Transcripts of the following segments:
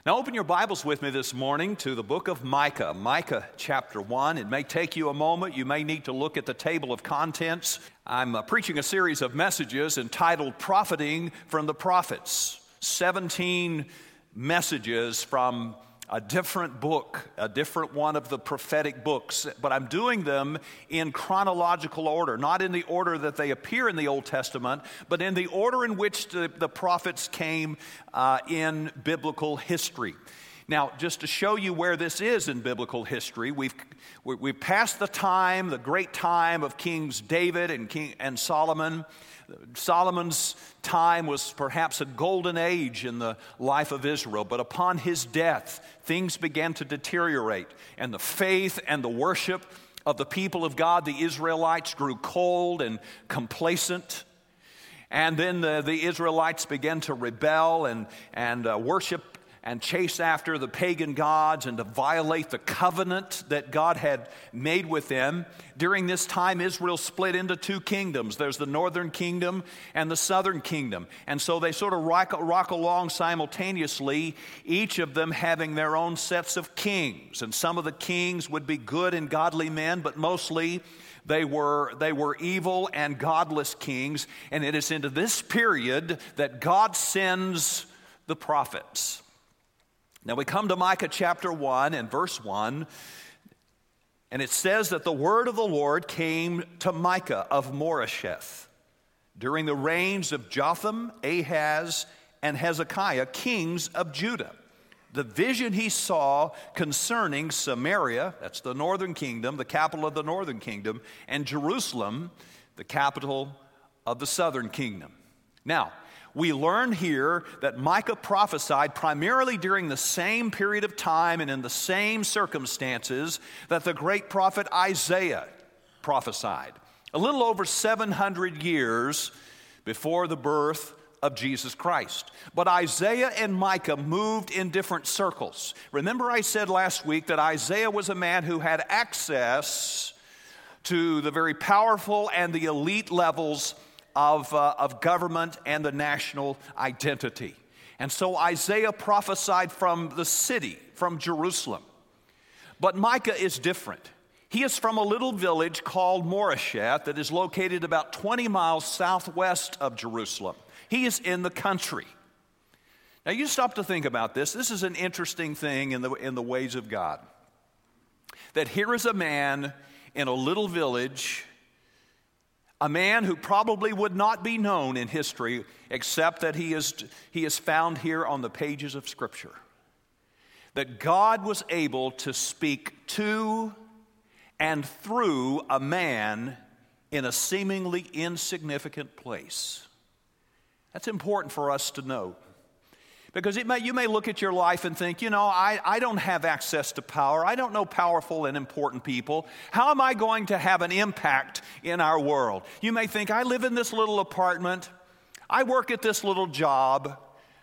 Now open your Bibles with me this morning to the book of Micah, Micah chapter 1. It may take you a moment. You may need to look at the table of contents. I'm preaching a series of messages entitled Profiting from the Prophets. 17 messages from a different book, a different one of the prophetic books, but I'm doing them in chronological order, not in the order that they appear in the Old Testament, but in the order in which the prophets came in biblical history. Now, just to show you where this is in biblical history, we've passed the great time of Kings David and Solomon. Solomon's time was perhaps a golden age in the life of Israel, but upon his death, things began to deteriorate, and the faith and the worship of the people of God, the Israelites, grew cold and complacent. And then the Israelites began to rebel and worship and chase after the pagan gods and to violate the covenant that God had made with them. During this time, Israel split into two kingdoms. There's the northern kingdom and the southern kingdom. And so they sort of rock along simultaneously, each of them having their own sets of kings. And some of the kings would be good and godly men, but mostly they were evil and godless kings. And it is into this period that God sends the prophets. Now we come to Micah chapter 1 and verse 1, and it says that the word of the Lord came to Micah of Moresheth during the reigns of Jotham, Ahaz, and Hezekiah, kings of Judah. The vision he saw concerning Samaria, that's the northern kingdom, the capital of the northern kingdom, and Jerusalem, the capital of the southern kingdom. Now, we learn here that Micah prophesied primarily during the same period of time and in the same circumstances that the great prophet Isaiah prophesied, a little over 700 years before the birth of Jesus Christ. But Isaiah and Micah moved in different circles. Remember I said last week that Isaiah was a man who had access to the very powerful and the elite levels of government and the national identity. And so Isaiah prophesied from the city, from Jerusalem. But Micah is different. He is from a little village called Moresheth that is located about 20 miles southwest of Jerusalem. He is in the country. Now you stop to think about this. This is an interesting thing in the ways of God. That here is a man in a little village, a man who probably would not be known in history except that he is found here on the pages of Scripture. That God was able to speak to and through a man in a seemingly insignificant place. That's important for us to know. Because you may look at your life and think, I don't have access to power. I don't know powerful and important people. How am I going to have an impact in our world? You may think, I live in this little apartment. I work at this little job.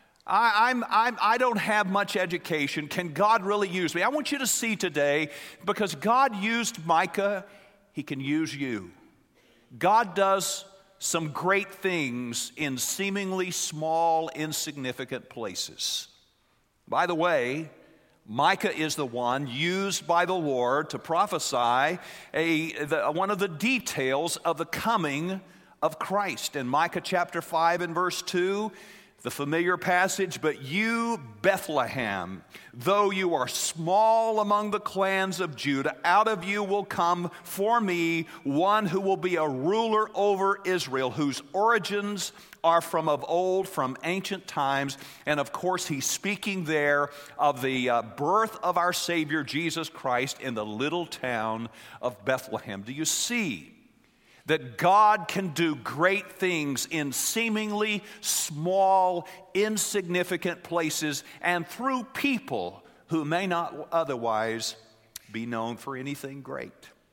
I don't have much education. Can God really use me? I want you to see today, because God used Micah, He can use you. God does some great things in seemingly small, insignificant places. By the way, Micah is the one used by the Lord to prophesy one of the details of the coming of Christ. In Micah chapter 5 and verse 2, the familiar passage, "But you, Bethlehem, though you are small among the clans of Judah, out of you will come for me one who will be a ruler over Israel, whose origins are from of old, from ancient times." And of course, he's speaking there of the birth of our Savior, Jesus Christ, in the little town of Bethlehem. Do you see that God can do great things in seemingly small, insignificant places and through people who may not otherwise be known for anything great?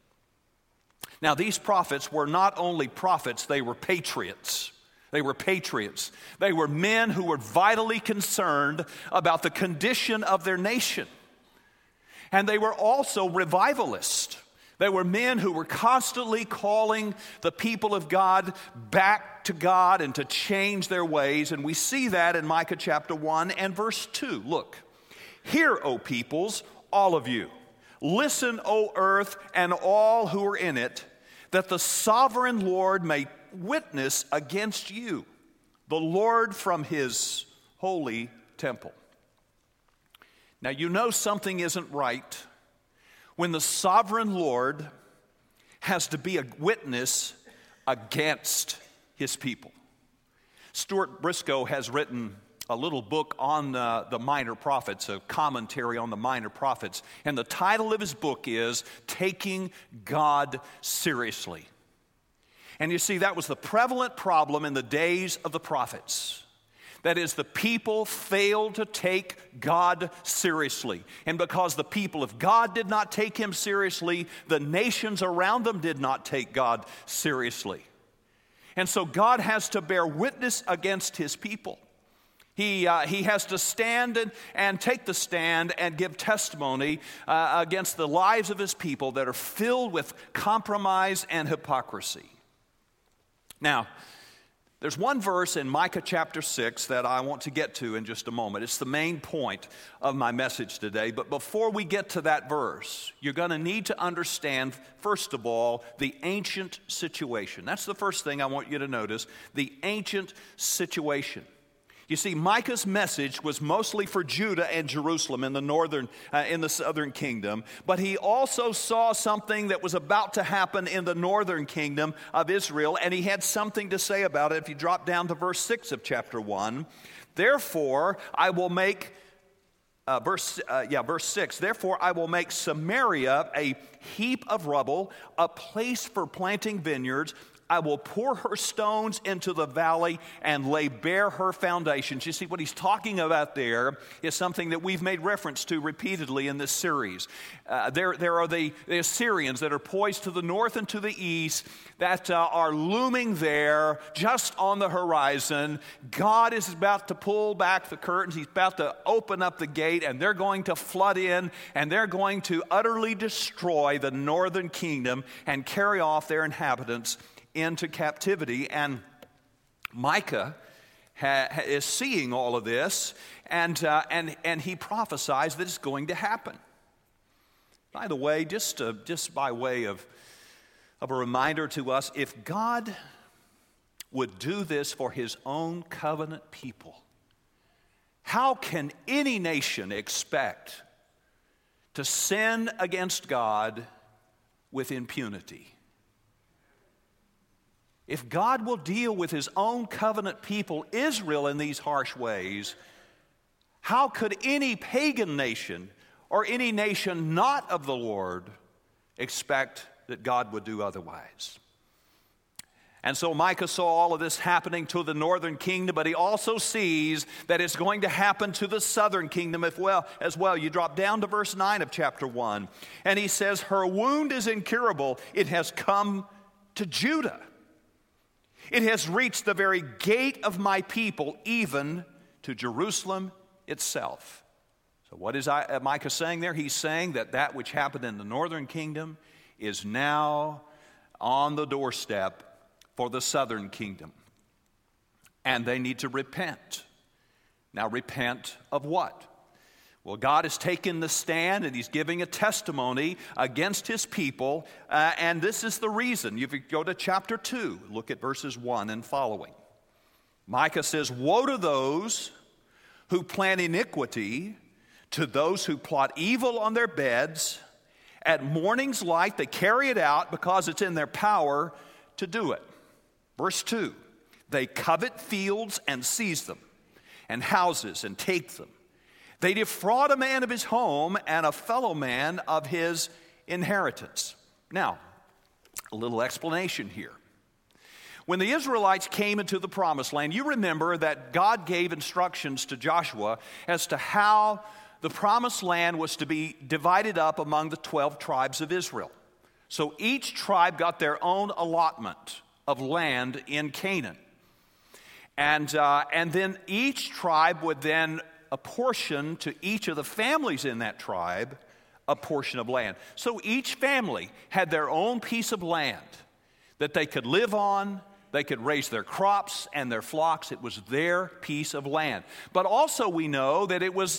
Now, these prophets were not only prophets, they were patriots. They were patriots. They were men who were vitally concerned about the condition of their nation. And they were also revivalists. They were men who were constantly calling the people of God back to God and to change their ways. And we see that in Micah chapter 1 and verse 2. Look, Hear, O peoples, all of you. Listen, O earth, and all who are in it, that the sovereign Lord may witness against you, the Lord from his holy temple. Now you know something isn't right when the sovereign Lord has to be a witness against his people. Stuart Briscoe has written a little book on the minor prophets, a commentary on the minor prophets, and the title of his book is Taking God Seriously. And you see, that was the prevalent problem in the days of the prophets. That is, the people failed to take God seriously. And because the people of God did not take him seriously, the nations around them did not take God seriously. And so God has to bear witness against his people. He has to stand and take the stand and give testimony against the lives of his people that are filled with compromise and hypocrisy. Now, there's one verse in Micah chapter 6 that I want to get to in just a moment. It's the main point of my message today. But before we get to that verse, you're going to need to understand, first of all, the ancient situation. That's the first thing I want you to notice, the ancient situation. You see, Micah's message was mostly for Judah and Jerusalem in the southern kingdom, but he also saw something that was about to happen in the northern kingdom of Israel, and he had something to say about it. If you drop down to verse 6 of chapter 1, therefore I will make verse 6, therefore I will make Samaria a heap of rubble, a place for planting vineyards. I will pour her stones into the valley and lay bare her foundations. You see, what he's talking about there is something that we've made reference to repeatedly in this series. There are the Assyrians that are poised to the north and to the east that are looming there just on the horizon. God is about to pull back the curtains. He's about to open up the gate, and they're going to flood in, and they're going to utterly destroy the northern kingdom and carry off their inhabitants into captivity. And Micah is seeing all of this, and he prophesies that it's going to happen. By the way, just by way of a reminder to us, if God would do this for his own covenant people, how can any nation expect to sin against God with impunity? If God will deal with his own covenant people, Israel, in these harsh ways, how could any pagan nation or any nation not of the Lord expect that God would do otherwise? And so Micah saw all of this happening to the northern kingdom, but he also sees that it's going to happen to the southern kingdom as well. You drop down to verse 9 of chapter 1, and he says, her wound is incurable. It has come to Judah. It has reached the very gate of my people, even to Jerusalem itself. So what is Micah saying there? He's saying that which happened in the northern kingdom is now on the doorstep for the southern kingdom. And they need to repent. Now, repent of what? Well, God has taken the stand and he's giving a testimony against his people, and this is the reason. If you go to chapter 2, look at verses 1 and following. Micah says, woe to those who plan iniquity, to those who plot evil on their beds. At morning's light they carry it out because it's in their power to do it. Verse 2, they covet fields and seize them, and houses and take them. They defraud a man of his home and a fellow man of his inheritance. Now, a little explanation here. When the Israelites came into the promised land, you remember that God gave instructions to Joshua as to how the promised land was to be divided up among the 12 tribes of Israel. So each tribe got their own allotment of land in Canaan. And then each tribe would then apportion to each of the families in that tribe a portion of land. So each family had their own piece of land that they could live on, they could raise their crops and their flocks. It was their piece of land. But also we know that it was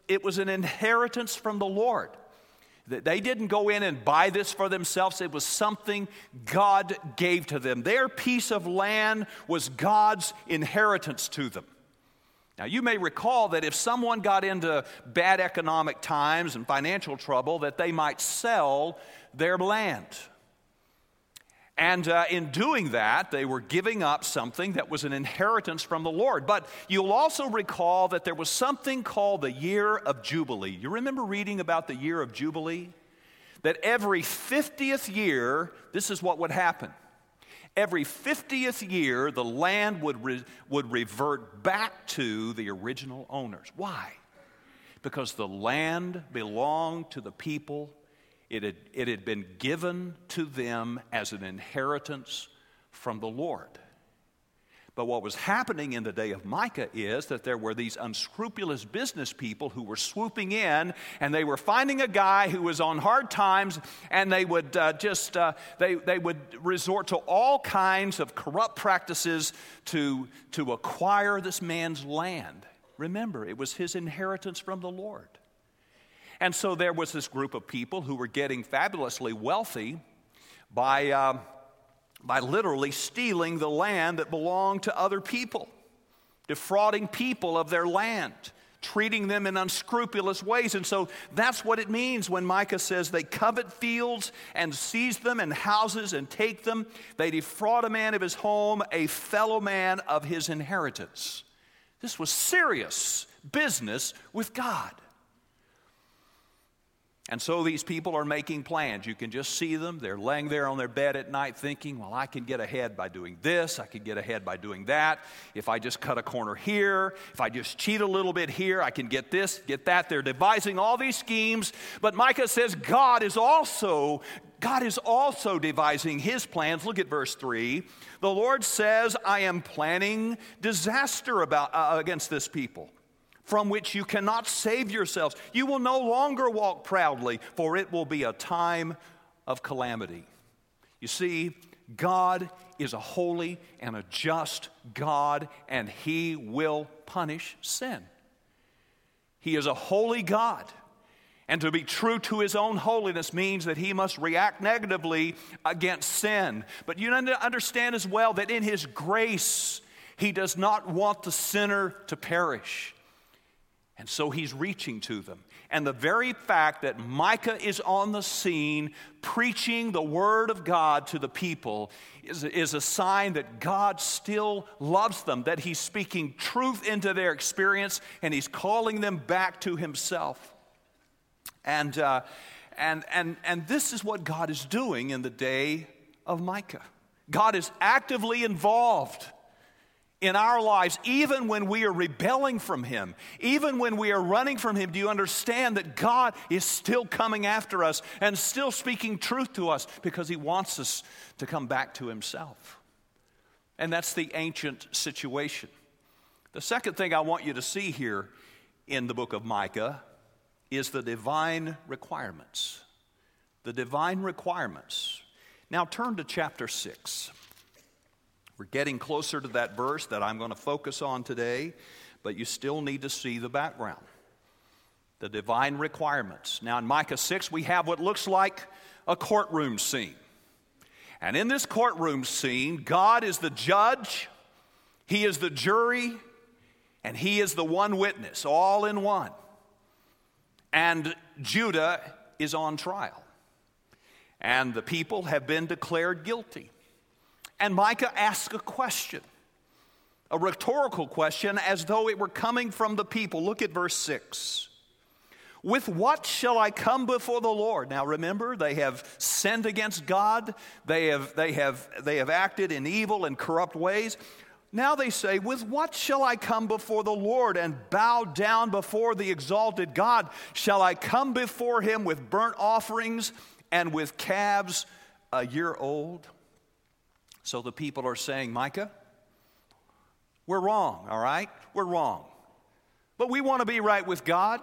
an inheritance from the Lord. They didn't go in and buy this for themselves. It was something God gave to them. Their piece of land was God's inheritance to them. Now, you may recall that if someone got into bad economic times and financial trouble, that they might sell their land. And in doing that, they were giving up something that was an inheritance from the Lord. But you'll also recall that there was something called the Year of Jubilee. You remember reading about the Year of Jubilee? That every 50th year, this is what would happen. Every 50th year, the land would revert back to the original owners. Why? Because the land belonged to the people. It had been given to them as an inheritance from the Lord. But what was happening in the day of Micah is that there were these unscrupulous business people who were swooping in, and they were finding a guy who was on hard times, and they would they would resort to all kinds of corrupt practices to acquire this man's land. Remember, it was his inheritance from the Lord. And so there was this group of people who were getting fabulously wealthy by literally stealing the land that belonged to other people, defrauding people of their land, treating them in unscrupulous ways. And so that's what it means when Micah says they covet fields and seize them and houses and take them. They defraud a man of his home, a fellow man of his inheritance. This was serious business with God. And so these people are making plans. You can just see them. They're laying there on their bed at night thinking, well, I can get ahead by doing this. I can get ahead by doing that. If I just cut a corner here, if I just cheat a little bit here, I can get this, get that. They're devising all these schemes. But Micah says God is also devising his plans. Look at verse 3. The Lord says, I am planning disaster against this people, from which you cannot save yourselves. You will no longer walk proudly, for it will be a time of calamity. You see, God is a holy and a just God, and he will punish sin. He is a holy God, and to be true to his own holiness means that he must react negatively against sin. But you need to understand as well that in his grace, he does not want the sinner to perish. And so he's reaching to them. And the very fact that Micah is on the scene preaching the word of God to the people is a sign that God still loves them, that he's speaking truth into their experience, and he's calling them back to himself. And this is what God is doing in the day of Micah. God is actively involved in our lives, even when we are rebelling from him, even when we are running from him. Do you understand that God is still coming after us and still speaking truth to us because he wants us to come back to himself? And that's the ancient situation. The second thing I want you to see here in the book of Micah is the divine requirements. The divine requirements. Now turn to chapter 6. We're getting closer to that verse that I'm going to focus on today, but you still need to see the background. The divine requirements. Now in Micah 6, we have what looks like a courtroom scene. And in this courtroom scene, God is the judge, he is the jury, and he is the one witness, all in one. And Judah is on trial. And the people have been declared guilty. And Micah asks a question, a rhetorical question, as though it were coming from the people. Look at verse 6. With what shall I come before the Lord? Now remember, they have sinned against God. They have acted in evil and corrupt ways. Now they say, with what shall I come before the Lord and bow down before the exalted God? Shall I come before him with burnt offerings and with calves a year old? So the people are saying, Micah, we're wrong, all right? We're wrong. But we want to be right with God.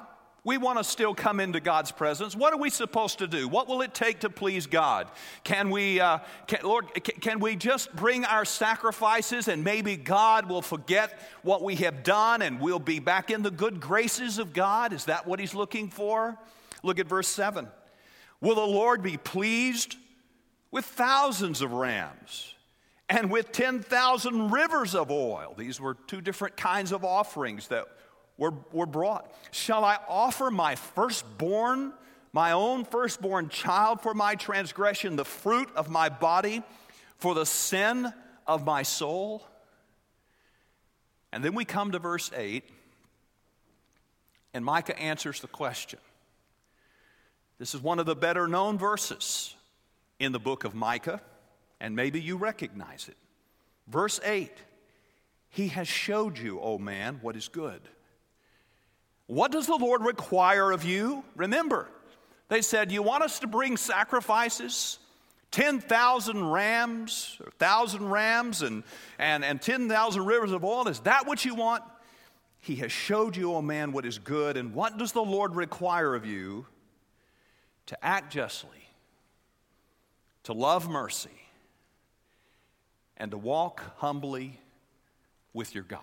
We want to still come into God's presence. What are we supposed to do? What will it take to please God? Can we just bring our sacrifices and maybe God will forget what we have done and we'll be back in the good graces of God? Is that what he's looking for? Look at verse 7. Will the Lord be pleased with thousands of rams and with 10,000 rivers of oil? These were two different kinds of offerings that were brought. Shall I offer my firstborn, my own firstborn child for my transgression, the fruit of my body for the sin of my soul? And then we come to verse 8, and Micah answers the question. This is one of the better known verses in the book of Micah, and maybe you recognize it. Verse 8, he has showed you, O man, what is good. What does the Lord require of you? Remember, they said, you want us to bring sacrifices? 10,000 rams, or 1,000 rams, and 10,000 rivers of oil. Is that what you want? He has showed you, O man, what is good. And what does the Lord require of you? To act justly, to love mercy, and to walk humbly with your God.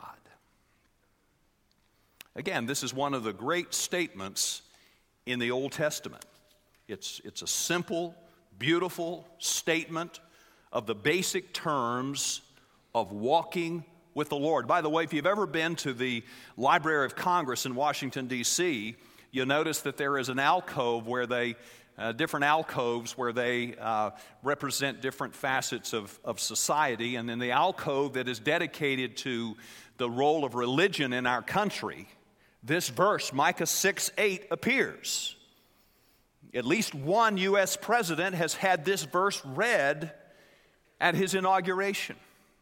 Again, this is one of the great statements in the Old Testament. It's a simple, beautiful statement of the basic terms of walking with the Lord. By the way, if you've ever been to the Library of Congress in Washington, D.C., you'll notice that there is an alcove where different alcoves where they represent different facets of society. And in the alcove that is dedicated to the role of religion in our country, this verse, Micah 6:8, appears. At least one U.S. president has had this verse read at his inauguration.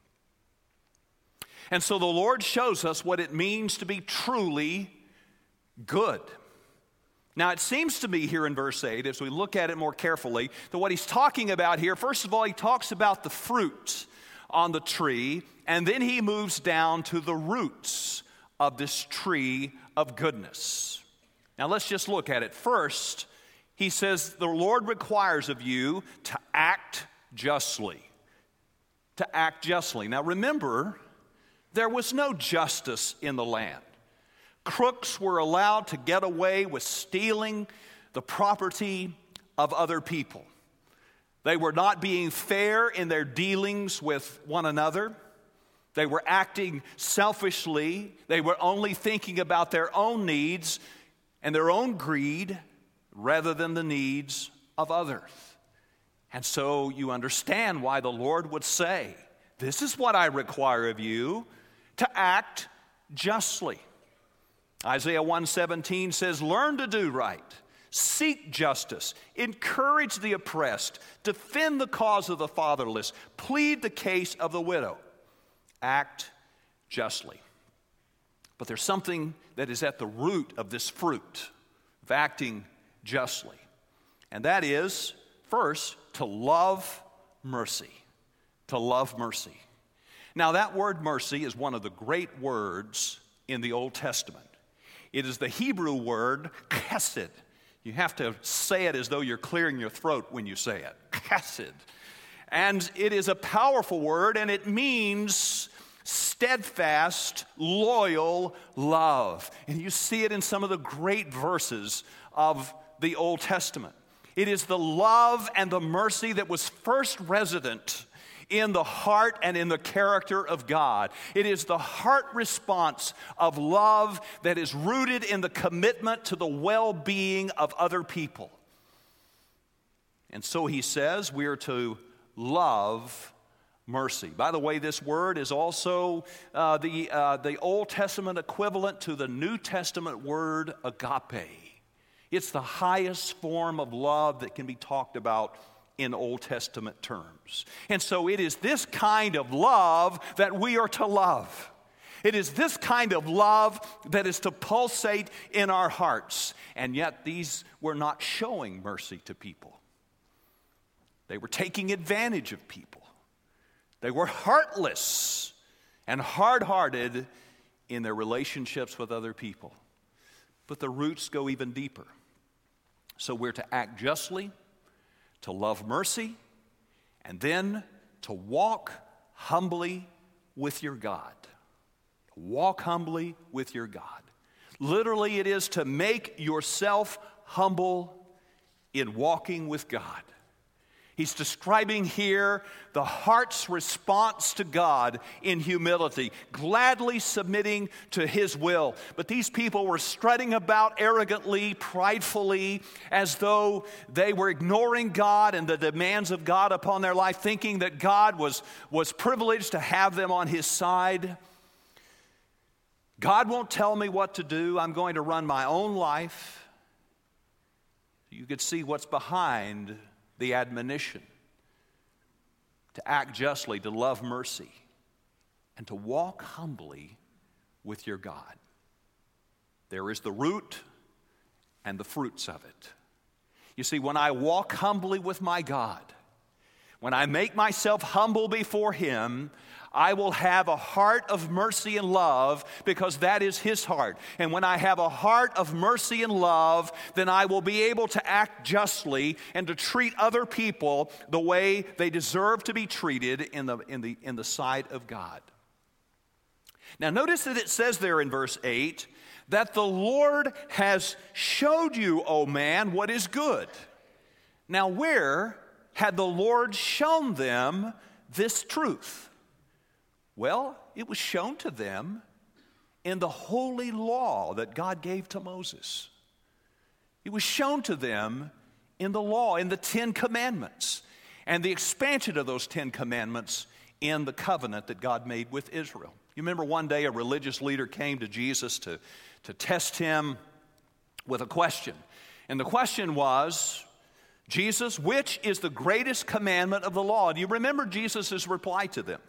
And so the Lord shows us what it means to be truly good. Now, it seems to me here in verse 8, as we look at it more carefully, that what he's talking about here, first of all, he talks about the fruit on the tree, and then he moves down to the roots of this tree of goodness. Now, let's just look at it. First, he says, the Lord requires of you to act justly. To act justly. Now, remember, there was no justice in the land. Crooks were allowed to get away with stealing the property of other people. They were not being fair in their dealings with one another. They were acting selfishly. They were only thinking about their own needs and their own greed rather than the needs of others. And so you understand why the Lord would say, this is what I require of you, to act justly. Isaiah 1:17 says, learn to do right, seek justice, encourage the oppressed, defend the cause of the fatherless, plead the case of the widow. Act justly. But there's something that is at the root of this fruit of acting justly. And that is, first, to love mercy. To love mercy. Now, that word mercy is one of the great words in the Old Testament. It is the Hebrew word chesed. You have to say it as though you're clearing your throat when you say it. Chesed. And it is a powerful word, and it means steadfast, loyal love. And you see it in some of the great verses of the Old Testament. It is the love and the mercy that was first resident in the heart and in the character of God. It is the heart response of love that is rooted in the commitment to the well-being of other people. And so he says we are to love mercy. By the way, this word is also the Old Testament equivalent to the New Testament word agape. It's the highest form of love that can be talked about in Old Testament terms. And so it is this kind of love that we are to love. It is this kind of love that is to pulsate in our hearts. And yet these were not showing mercy to people. They were taking advantage of people. They were heartless and hard-hearted in their relationships with other people. but the roots go even deeper. So we're to act justly, to love mercy, and then to walk humbly with your God. Walk humbly with your God. Literally, it is to make yourself humble in walking with God. He's describing here the heart's response to God in humility, gladly submitting to His will. But these people were strutting about arrogantly, pridefully, as though they were ignoring God and the demands of God upon their life, thinking that God was privileged to have them on His side. God won't tell me what to do. I'm going to run my own life. You could see what's behind the admonition to act justly, to love mercy, and to walk humbly with your God. There is the root and the fruits of it. You see, when I walk humbly with my God, when I make myself humble before Him, I will have a heart of mercy and love because that is His heart. And when I have a heart of mercy and love, then I will be able to act justly and to treat other people the way they deserve to be treated in the sight of God. Now notice that it says there in verse 8 that the Lord has showed you, O man, what is good. Now where had the Lord shown them this truth? Well, it was shown to them in the holy law that God gave to Moses. It was shown to them in the law, in the 10 Commandments, and the expansion of those 10 Commandments in the covenant that God made with Israel. You remember one day a religious leader came to Jesus to test Him with a question. And the question was, Jesus, which is the greatest commandment of the law? Do you remember Jesus' reply to them?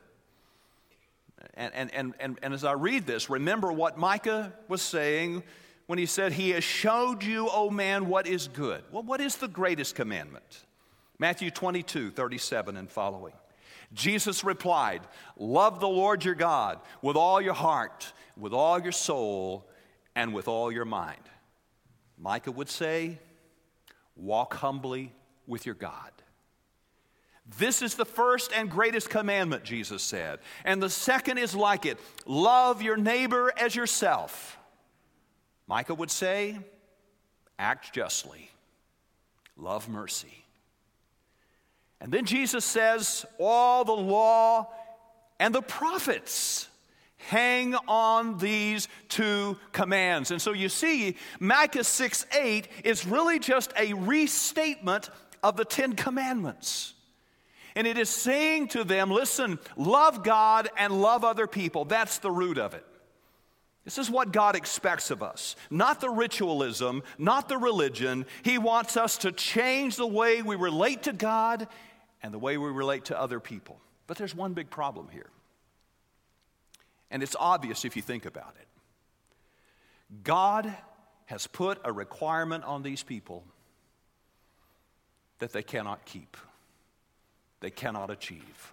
And as I read this, remember what Micah was saying when he said, He has showed you, O man, what is good. Well, what is the greatest commandment? Matthew 22:37 and following. Jesus replied, love the Lord your God with all your heart, with all your soul, and with all your mind. Micah would say, walk humbly with your God. This is the first and greatest commandment, Jesus said. And the second is like it. Love your neighbor as yourself. Micah would say, act justly. Love mercy. And then Jesus says, all the law and the prophets hang on these 2 commands. And so you see, Micah 6:8 is really just a restatement of the 10 commandments. And it is saying to them, listen, love God and love other people. That's the root of it. This is what God expects of us. Not the ritualism, not the religion. He wants us to change the way we relate to God and the way we relate to other people. But there's one big problem here. And it's obvious if you think about it. God has put a requirement on these people that they cannot keep. They cannot achieve.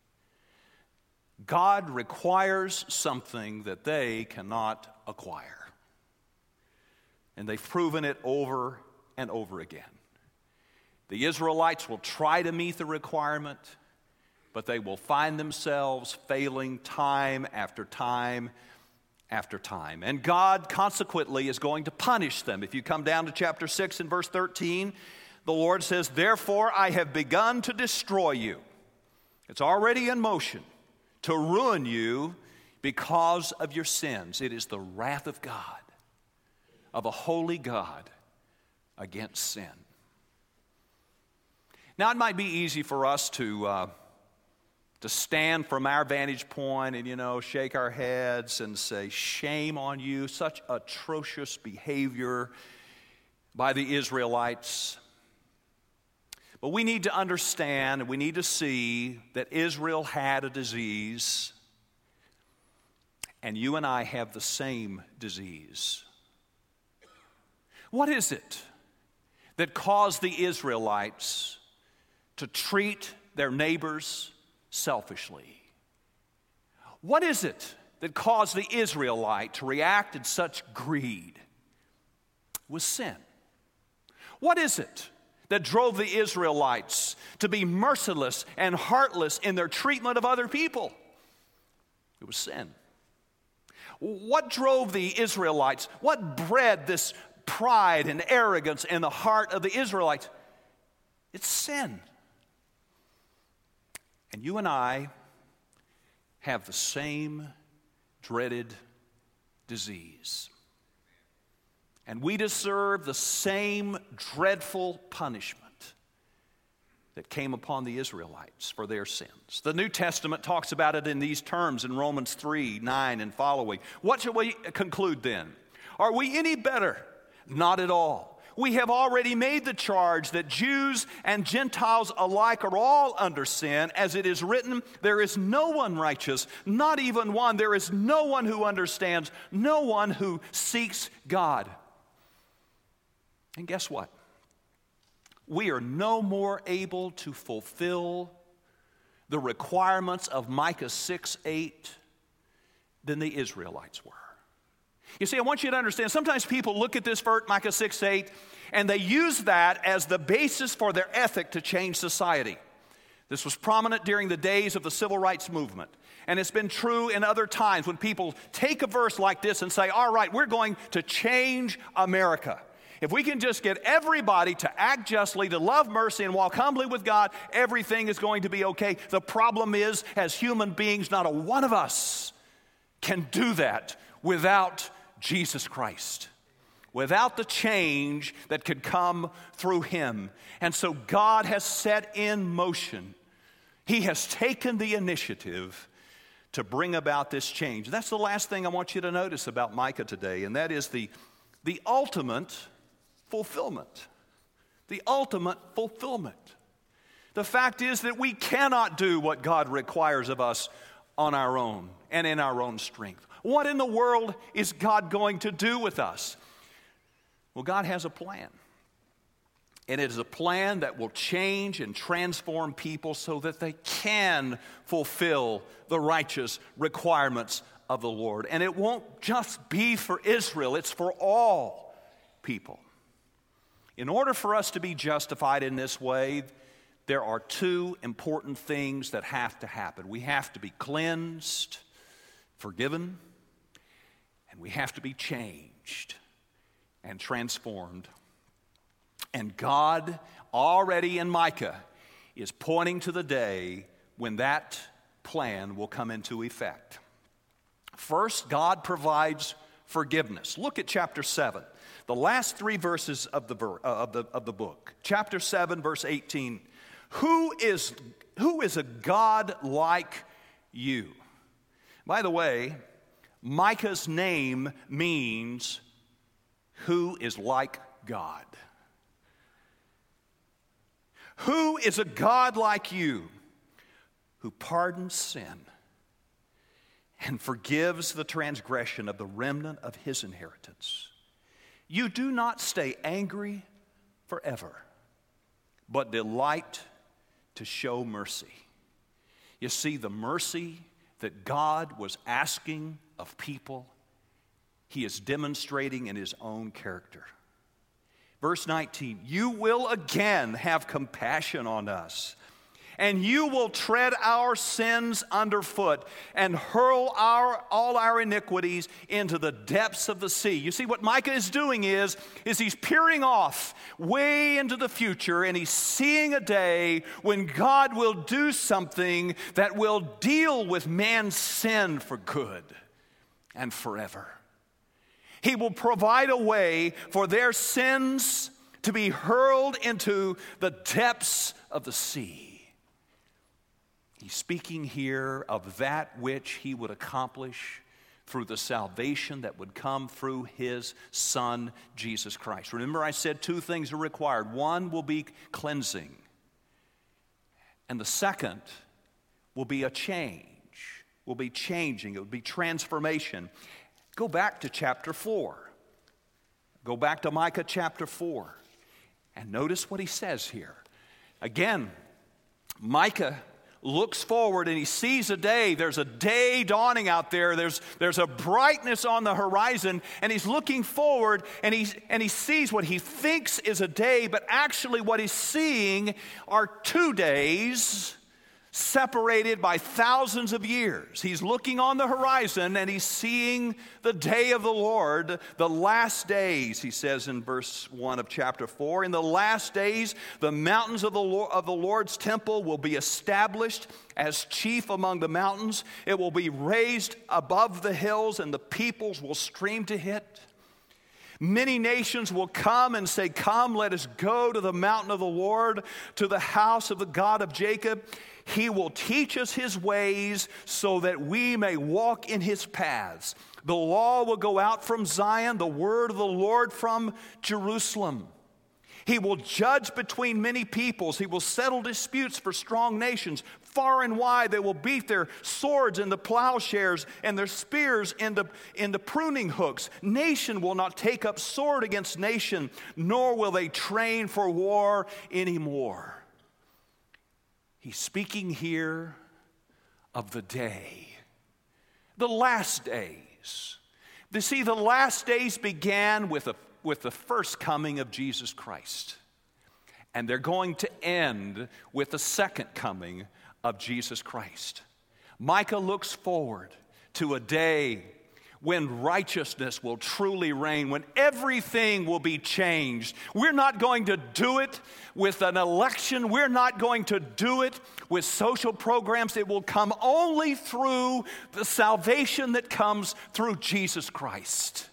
God requires something that they cannot acquire. And they've proven it over and over again. The Israelites will try to meet the requirement, but they will find themselves failing time after time after time. And God consequently is going to punish them. If you come down to chapter 6 and verse 13, the Lord says, therefore I have begun to destroy you. It's already in motion to ruin you because of your sins. It is the wrath of God, of a holy God against sin. Now it might be easy for us to stand from our vantage point and, shake our heads and say, shame on you, such atrocious behavior by the Israelites. But we need to understand and we need to see that Israel had a disease, and you and I have the same disease. What is it that caused the Israelites to treat their neighbors selfishly? What is it that caused the Israelite to react in such greed? was sin. What is it that drove the Israelites to be merciless and heartless in their treatment of other people? It was sin. What drove the Israelites? What bred this pride and arrogance in the heart of the Israelites? It's sin. And you and I have the same dreaded disease. And we deserve the same dreadful punishment that came upon the Israelites for their sins. The New Testament talks about it in these terms in Romans 3:9 and following. What shall we conclude then? Are we any better? Not at all. We have already made the charge that Jews and Gentiles alike are all under sin. As it is written, there is no one righteous, not even one. There is no one who understands, no one who seeks God. And guess what? We are no more able to fulfill the requirements of Micah 6:8 than the Israelites were. You see, I want you to understand, sometimes people look at this verse, Micah 6:8, and they use that as the basis for their ethic to change society. This was prominent during the days of the civil rights movement. And it's been true in other times when people take a verse like this and say, all right, we're going to change America. If we can just get everybody to act justly, to love mercy, and walk humbly with God, everything is going to be okay. The problem is, as human beings, not a one of us can do that without Jesus Christ, without the change that could come through Him. And so God has set in motion. He has taken the initiative to bring about this change. That's the last thing I want you to notice about Micah today, and that is the ultimate fulfillment. The ultimate fulfillment. The fact is that we cannot do what God requires of us on our own and in our own strength. What in the world is God going to do with us? Well, God has a plan. And it is a plan that will change and transform people so that they can fulfill the righteous requirements of the Lord. And it won't just be for Israel, it's for all people. In order for us to be justified in this way, there are two important things that have to happen. We have to be cleansed, forgiven, and we have to be changed and transformed. And God, already in Micah, is pointing to the day when that plan will come into effect. First, God provides forgiveness. Look at chapter 7. The last three verses of the book. Chapter 7, verse 18. Who is a God like you? By the way, Micah's name means who is like God. Who is a God like you who pardons sin and forgives the transgression of the remnant of His inheritance? You do not stay angry forever, but delight to show mercy. You see, the mercy that God was asking of people, He is demonstrating in His own character. Verse 19, you will again have compassion on us, and you will tread our sins underfoot and hurl all our iniquities into the depths of the sea. You see, what Micah is doing is he's peering off way into the future, and he's seeing a day when God will do something that will deal with man's sin for good and forever. He will provide a way for their sins to be hurled into the depths of the sea. He's speaking here of that which He would accomplish through the salvation that would come through His Son, Jesus Christ. Remember, I said two things are required. One will be cleansing, and the second will be a change, will be changing, it will be transformation. Go back to chapter 4. Go back to Micah chapter 4, and notice what he says here. Again, Micah looks forward and he sees a day. There's a day dawning out there. There's a brightness on the horizon, and he's looking forward, and he sees what he thinks is a day, but actually what he's seeing are 2 days separated by thousands of years. He's looking on the horizon and he's seeing the day of the Lord, the last days, he says in verse 1 of chapter 4. In the last days, the mountains of the Lord's temple will be established as chief among the mountains. It will be raised above the hills, and the peoples will stream to it. Many nations will come and say, "Come, let us go to the mountain of the Lord, to the house of the God of Jacob. He will teach us his ways so that we may walk in his paths. The law will go out from Zion, the word of the Lord from Jerusalem. He will judge between many peoples. He will settle disputes for strong nations. Far and wide they will beat their swords into plowshares and their spears into pruning hooks. Nation will not take up sword against nation, nor will they train for war anymore." He's speaking here of the day, the last days. You see, the last days began with the first coming of Jesus Christ. And they're going to end with the second coming of Jesus Christ. Micah looks forward to a day when righteousness will truly reign, when everything will be changed. We're not going to do it with an election. We're not going to do it with social programs. It will come only through the salvation that comes through Jesus Christ.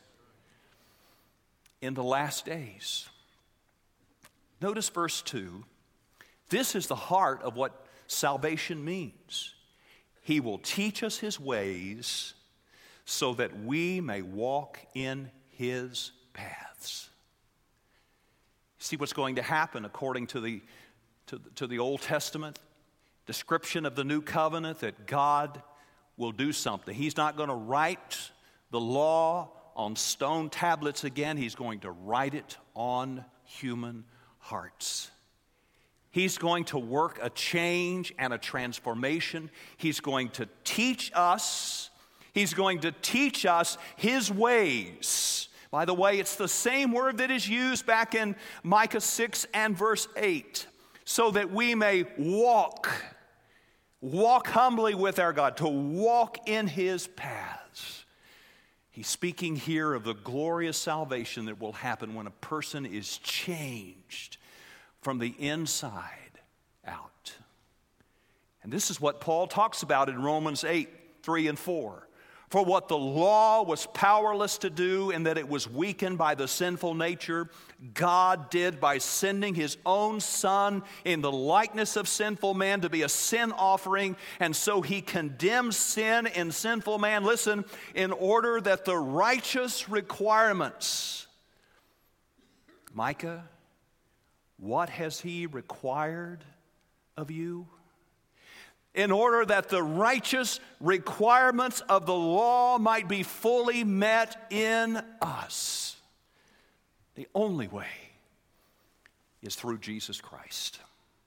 In the last days. Notice verse 2. This is the heart of what salvation means. He will teach us his ways so that we may walk in his paths. See what's going to happen according to the Old Testament description of the new covenant, that God will do something. He's not going to write the law on stone tablets again. He's going to write it on human hearts. He's going to work a change and a transformation. He's going to teach us. He's going to teach us his ways. By the way, it's the same word that is used back in Micah 6 and verse 8. So that we may walk humbly with our God, to walk in his paths. He's speaking here of the glorious salvation that will happen when a person is changed from the inside out. And this is what Paul talks about in Romans 8, 3 and 4. For what the law was powerless to do, in that it was weakened by the sinful nature, God did by sending his own Son in the likeness of sinful man to be a sin offering. And so he condemns sin in sinful man, listen, in order that the righteous requirements. Micah, what has he required of you? In order that the righteous requirements of the law might be fully met in us. The only way is through Jesus Christ.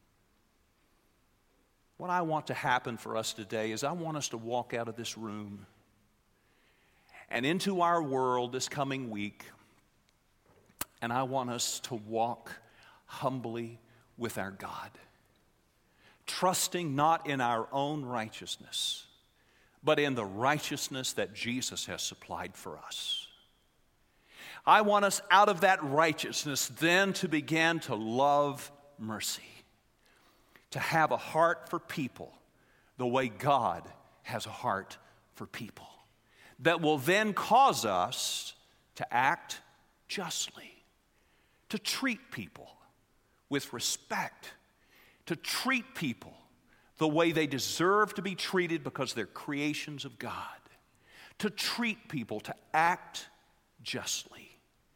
What I want to happen for us today is I want us to walk out of this room and into our world this coming week, and I want us to walk humbly with our God. Trusting not in our own righteousness, but in the righteousness that Jesus has supplied for us. I want us out of that righteousness then to begin to love mercy, to have a heart for people the way God has a heart for people, that will then cause us to act justly, to treat people with respect, to treat people the way they deserve to be treated because they're creations of God. To treat people, to act justly.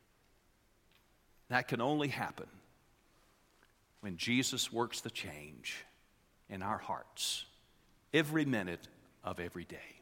That can only happen when Jesus works the change in our hearts every minute of every day.